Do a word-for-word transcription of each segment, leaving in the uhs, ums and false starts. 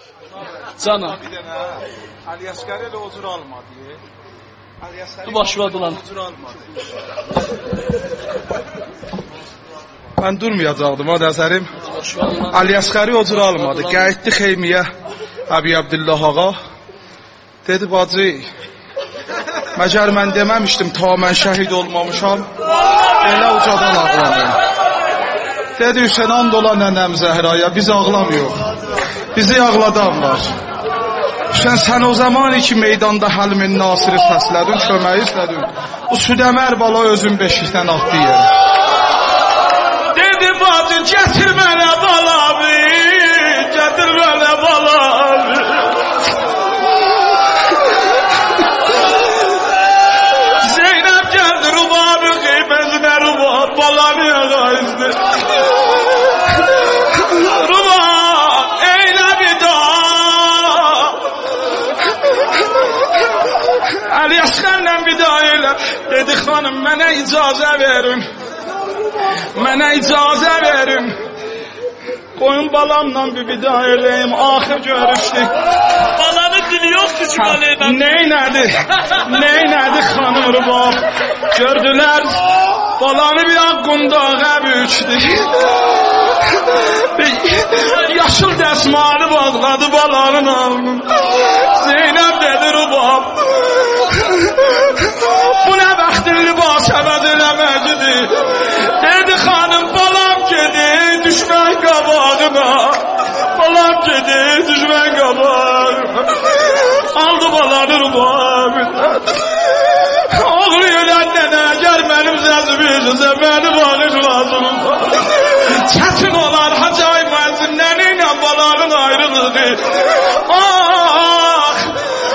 Canım. Bir dənə Ali Əsgər elə ocur almadı. Ali Əsgər başladı lan. ocur almadı. Mən durmayacaqdım ha nəzərim. Ali Əsgəri ocur almadı. Qayıtdı xeymiyə Əbi Abdullah ağa. Dedi bacı, məgər mən deməmişdim ta mən şəhid olmamışam. Elə ucadan ağlamayın. Dedi Hüseyin and ola nənəm Zəhraya, biz ağlamıyor. Bizi ağladan var. Hüseyin sən o zaman ki meydanda Həlimin Nasiri səslədin, köməyi istədin. Bu Südəmər bala özün beşikdən atdı yerə. Dedi bacı gətir mənə balamı, gətir mənə balamı. Zeynəb gəldi rubabı qeybəzinə rubab, balamı ağayızdı. Rubab, eylə vida. Ali Əsgərlə vida elə. Dedi xanım mənə icazə verin. Mənə icazə verin. Qoyun balamla bir vida eləyim. Axır görüşdük. Balanın dili yoxdur ki qaleydən. Neynədi? Neynədi xanım rubab? Gördülər. Balanı bir ağ qundağa büyükdü. Yaşıl dəsmalı bağladı balanın ağını. Zeynəb dedi rubab. Bu nə bəxtin libas əvəz eləməcidir. Dedi xanım balam gedi düşmən qabağına. Balam gedi düşmən qabağına. Aldı balanı rubab. Oğlu ölən nənə gəl mənim səsimi eşitsə məni bağış lazım. Çətin olar Hacı Müəzzin nənə ilə balanın ayrılığı. Ah!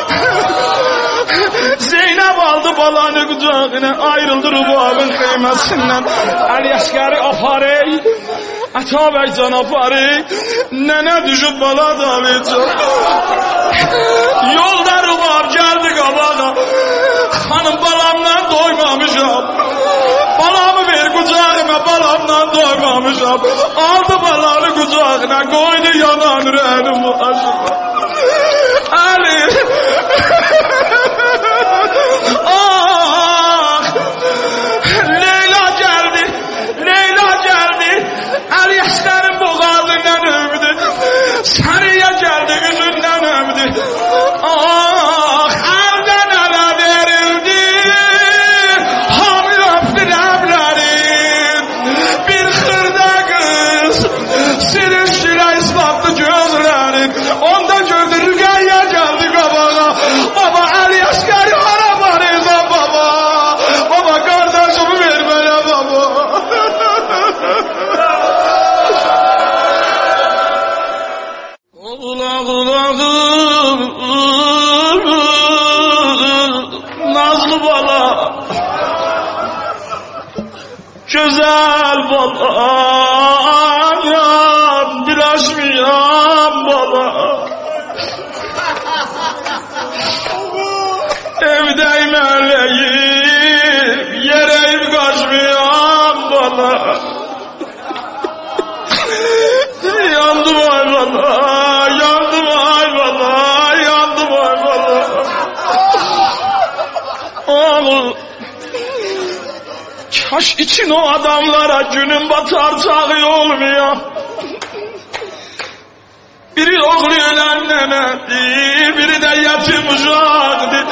Zeynəb aldı balanı qucağına, ayrıldı rubabın xeyməsindən. Ali Əsgəri aparey, Əta bəy can aparey, nənə düşüb bala dalayacaq. Yolda rubab gəldi qabağa, xanım balamla doymamışam. Balamı ver qucağıma, balamla doymamışam. Aldı balanı qucağına, qoydu yanan rənim başıma. Ali! Ah! Leyla gəldi, Leyla gəldi. Ali Əsgərin boğazından öpdü. Səriyə gəldi, üzündən öpdü. Ah! Əldən ələ verildi. Hamı öpdü rəblərin. Bir xırda qız sirin şirə islatdı gözlərin. Onda gördü Rüqəyyə gəldi qabağa. Baba Ali Əsgəri hara varırsan baba. Baba qardaşımı ver mənə baba. Ulağım nazlı bala, güzel balam, dilaşmayan bala. Evdeyim eleyim, yereyim kaçmayan bala. Yandım ay bala, yandım ay bala, yandım ay bala. Oğlum, kaş için o adamlara günün batar çağı olmuyor. Biri oğlu ölen nenedir, biri de yetim uşaktır.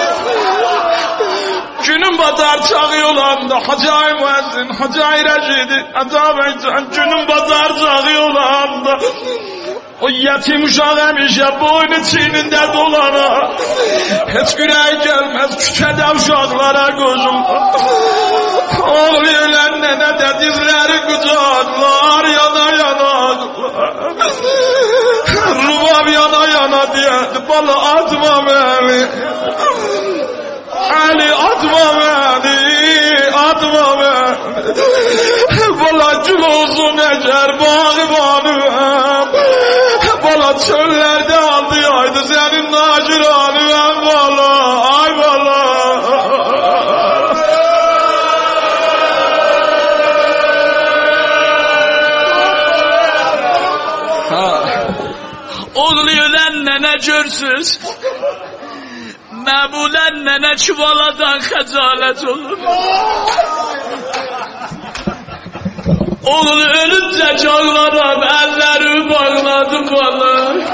Günün batar çağı olanda Hacı Müəzzin, Hacı Reşidi, Ədəbəycan günün batar çağı olanda o yetim uşaq həmişə boynu çiynində dolana, heç ürək gəlməz küçədə uşaqlara qoşulma. Oğlu ölən nənə də dizləri qucaqlar, yana yanaqlar. Rubab yana yana deyədi, bala atma məni. Ali atma məni, atma məni. Bala gül olsun əgər bağı banıvam. Bala çöllərdə aldı yaydı sənin naciranıvam bala, ay bala. Oğlu ölən nənə görsüz, məmulən nənə çuvaladan xəcalət olur. Oğul ölüncə ağlaram, əllərimi bağladım bana.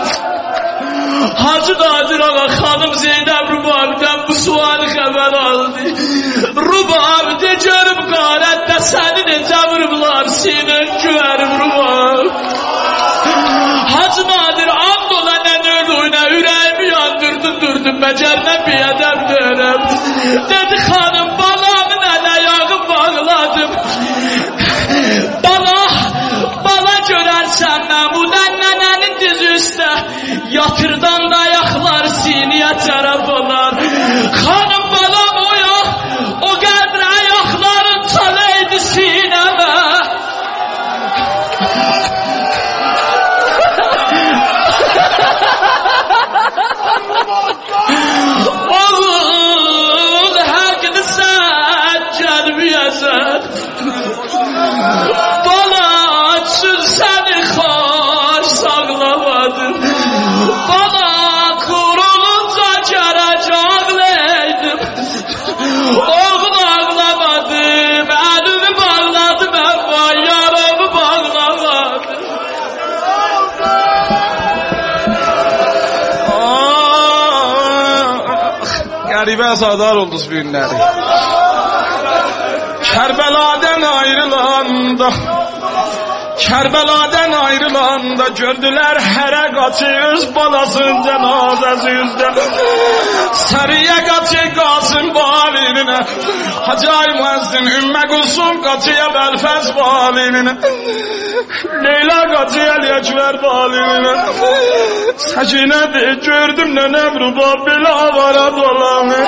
Hacı Nadir ağa xanım Zeynəb Rubabiden bu sualı xəbər aldı. Rubabide görüb qarətdə səni necə vurublar, sinən güvərim Rubab. Hacı Nadir and ola nənə ölüyünə ürəyimi yandırdın durdum, məcərlə biyədəm dörəm. Dedi xanım balamı nənə yağı bağladım. Bala, bala görərsən məmudən nənənin dizi üstə yatırdan dayaqlar siniyə tərəf olar. Xanım balam o ya, o qədrə ayaqların çalaydı sinəmə. Oğul həqni sən gəlməyəsən. Bala üçün səni xoş sağlamadım. Bala qurulunca gərək ağlaydım. Oğul ağlamadım, əlimi bağladım, əvva yaramı bağlamadım. Qəribə azadar oldunuz bu günləri. Kərbəladən ayrılanda, Kərbəladən ayrılanda gördülər hərə qaçır balasının cənazəsi üzdə. Səriyə qaçır Qasım valininə, Hacı Müəzzin Ümmə Qulsum qaçıya Bəlfəz valininə, Leyla qaçıya Ələkbər valininə. Səkinə deyir gördüm nənəm Rubab belə avara dolanır.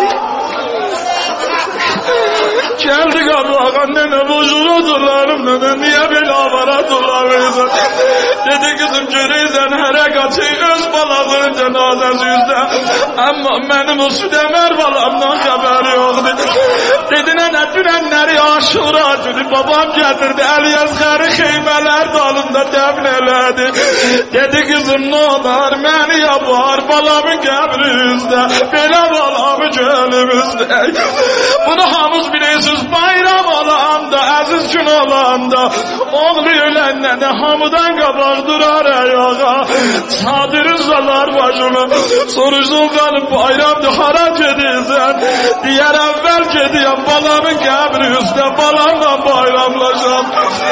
Geldi qabağa nənə boşuna dolanım nənə, niyə belə avara dolanırsan? Dedi kızım görürsən hərə qaçır öz balasının cənazəsi üzdə. Amma mənim o Südəmər balamdan xəbəri yoxdur. Dedi nənə dünənləri Aşura günü babam gətirdi, Əliyəzğəri xeymələr dalında dəfn elədi. Dedi kızım nə olar məni yapar balamın qəbri üzdə, belə balamı gönlümüzdə. Bunu hamız bilirsiniz, bayram olanda, əziz gün olanda, oğlu öləndən də hamıdan qabaq durar ayağa. Çadırı salar başımı, soruşdum qanım bayramdır, hara gedirsən? Deyər əvvəl gediyəm balamın qəbri üstə, balamla bayramlaşam.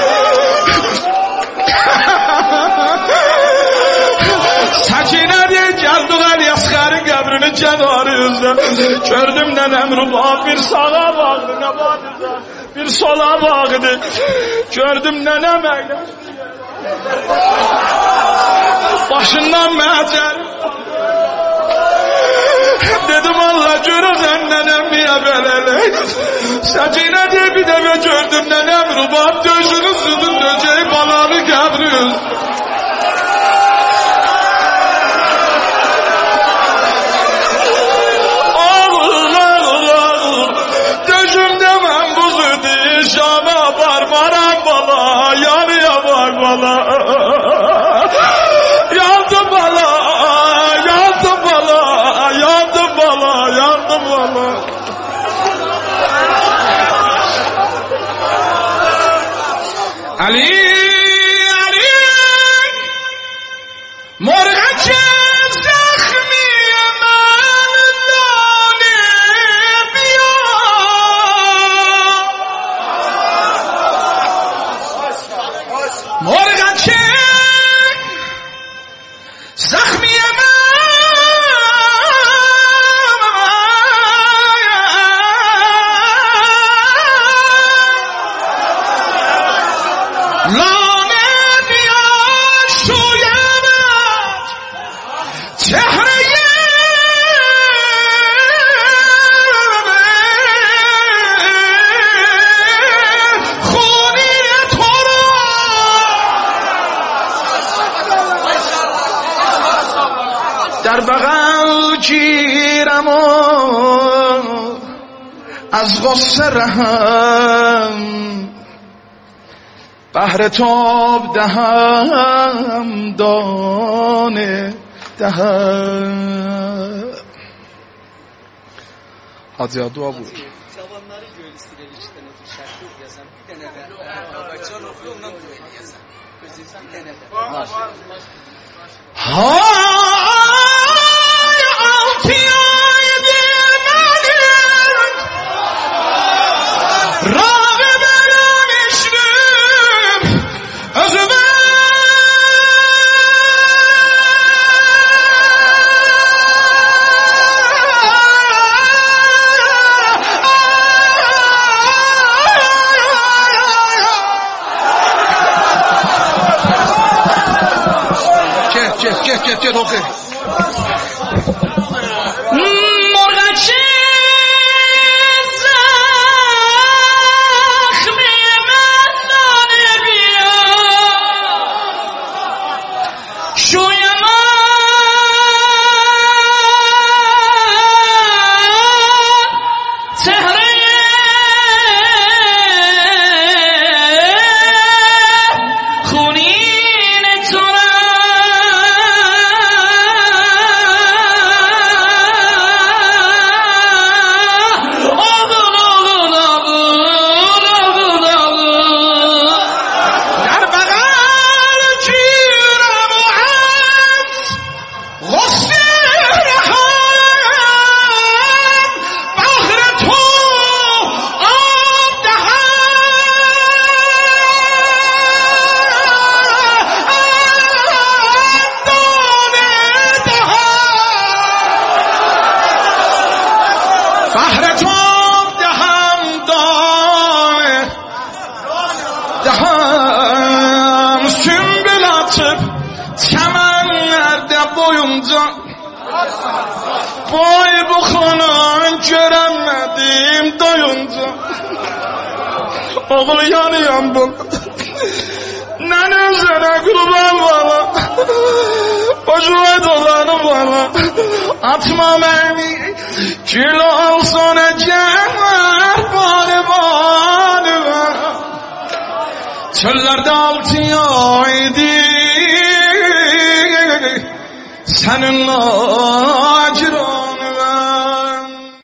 Səkinə deyir, gəldik Əliyəzğərin qəbrini kənarı üzdə. Gördüm nənəm Rubab bir sağa bağdı, nə bağdı, bir sola bağdı. Gördüm nənəm əyləşdi. Başından məcər. Dedim Allah görürsən nənəm niyə belələk. Səkinə deyir, bir dəfə gördüm nənəm Rubab döşünü südün döcəyi balanı qəbri üzdə. Bala, yandım bala, yandım bala, yandım bala, yandım bala. Ali, Ali, morga çev zahmiye men dalim ya. Morga çek, zahmiye men, lanet yaşuyamet, çehreye در بغل گیرم و از غصه رهم بهر تاب دهم دانه dəhəm. Hacıya dua buyur. Cavanları göl istəyir iki dənə şərh yazan, bir dənə də Azərbaycan oxuyor, ondan dua yazan. Özünüz bir dənə də. Hay altı aydır mənim, Rabi benim işlim, özümə Get, get, get, get, okay. مرغچی زخمی من دانه بیا شوی من تهره خونین تو dəhəm sümbül açıb çəmənlərdə boyunca boy buxlanın görəmədim doyunca oğul yanıyam bu nən üzərə qurban bana bocuay dolanım bana atma məni gül olsun əcəmər bani bani çöllerde altı aydı seninle acır